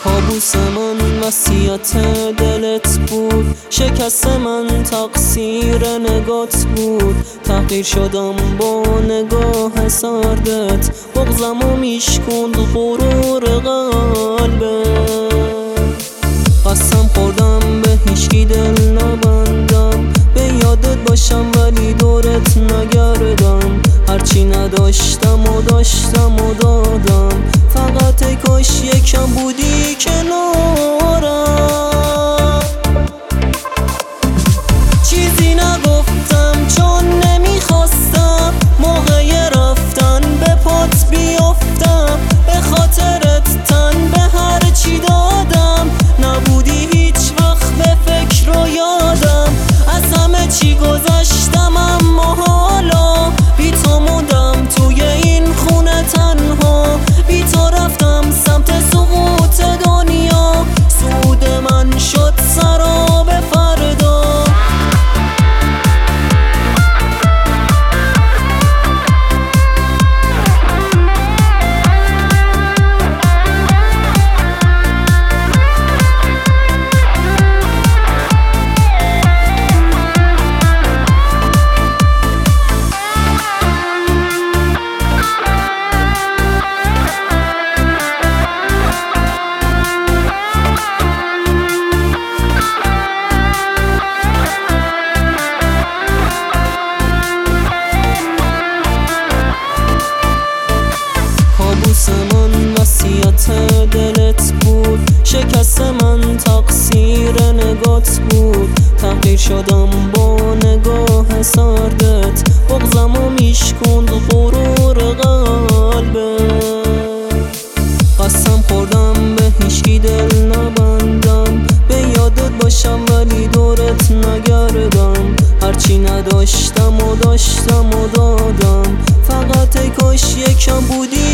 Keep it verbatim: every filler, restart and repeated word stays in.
کابوس من وصیت دلت بود، شکست من تقصیر نگات بود. تحقیر شدم با نگاه سردت، بغضمو میشکند غرور قلبت. قسم خوردم به هیچکی دل نبندم، به یادت باشم ولی دورت نگردم. هرچی نداشتم و داشتم و دادم، فقط ای کاش یکم بودی کنارم. چیزی نگفتم چون نمیخواستم موقع رفتن به پات بیافتم. به خاطرت تن به هر چی دادم، نبودی هیچ وقت به فکر و یادم. از همه چی گذشتم اما حالا بی تو موندم توی این خونه تنها. بی تو رفتم سمت سقوط دنیا، سود من شد سراب فردا. وصیت دلت بود، شکست من تقصیر نگات بود. تحقیر شدم با نگاه سردت، بغضمو میشکند غرور قلبت. قسم خوردم به هیچکی دل نبندم، به یادت باشم ولی دورت نگردم. هرچی نداشتم و داشتم و دادم، فقط ای کاش یکم بودی